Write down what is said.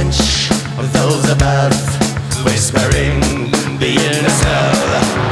stench of those above, whispering the inner cell.